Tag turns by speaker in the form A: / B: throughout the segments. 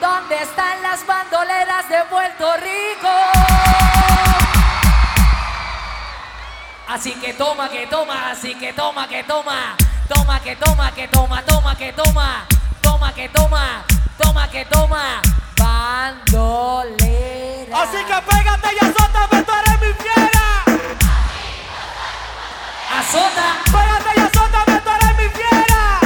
A: ¿Dónde están las bandoleras de Puerto Rico? Así que toma, así que toma, toma, que toma, que toma, toma, que toma, toma, que toma, toma, que toma, bandolera.
B: Así que pégate y azótame, tú eres mi fiera.
A: Azota.
B: Pégate y azótame, tú eres mi fiera.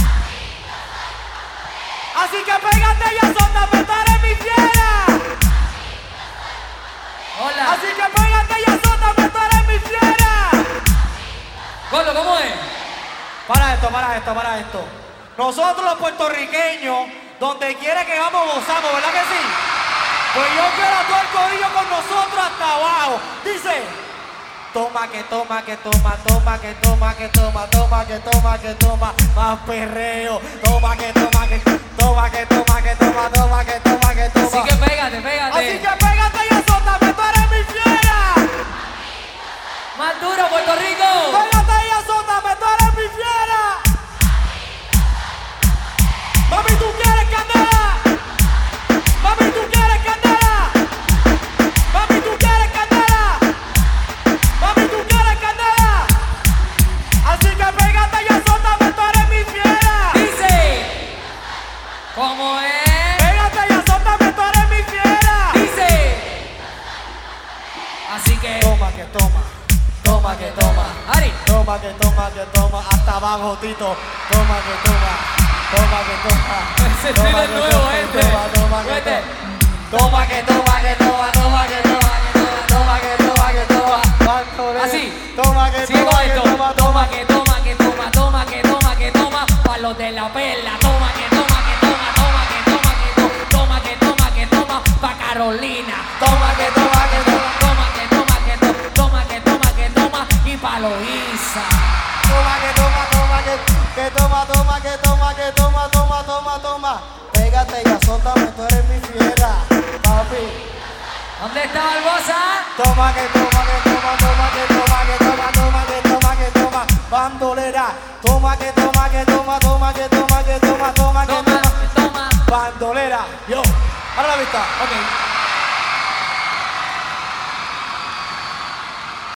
B: Así que pégate y azótame, tú eres mi fiera.
A: Hola.
B: Así que pégate y azótame, tú eres mi fiera.
A: Gordo, ¿cómo es?
B: Para esto. Nosotros los puertorriqueños, donde quiera que vamos, gozamos, ¿verdad que sí? Pues yo quiero a todo el corillo con nosotros hasta abajo. Dice, toma, que toma, que toma, toma, que toma, que toma, toma, que toma, que toma, más perreo. Toma, que toma, que toma, que toma, que toma, toma, que toma, que toma.
A: Así que pégate, pégate.
B: Así que pégate y azótame, tú eres mi fiera.
A: Más duro, Puerto Rico.
B: Pégate y azótame, tú eres mi fiera. Mami, tú quieres candela. Mami, tú quieres candela. Mami, tú quieres candela. Mami, tú quieres candela. Así que pégate y azótame, tú eres mi fiera.
A: Dice, ¿cómo es?
B: Pégate y azótame, tú eres mi fiera.
A: Dice, así que
B: Toma, que toma. Toma, que toma.
A: Ari.
B: Toma, que toma, que toma. Hasta abajo, Tito. Toma, que toma. Toma, que toma.
A: Ese estilo es nuevo, este.
B: Toma, que
A: Este.
B: toma, que toma, que toma, toma, que toma, toma, que toma, que toma.
A: Así.
B: Toma, que
A: Sigue
B: toma,
A: con
B: que
A: esto.
B: toma,
A: Toma, que toma, que toma, toma, que toma, que toma. Pa' los de la perla. Toma, que toma, que toma, toma, que toma, que toma. Toma, que toma, que toma. Pa' Carolina.
B: Toma, que toma, que toma.
A: Toma, que toma, que toma. Toma, que toma, que toma. Y pa' Loíza.
B: Toma, que toma, toma, que toma, toma, que toma, que toma, toma, toma, toma. Pégate y azótame, tú eres mi fiera, papi.
A: ¿Dónde está Barbosa?
B: Toma, que toma, que toma, toma, que toma, que toma, toma, que toma, que toma, bandolera. Toma, que toma, que toma, toma, que toma, que toma, toma, que
A: Toma,
B: toma,
A: que toma.
B: bandolera. Yo, ahora la vista.
A: Ok.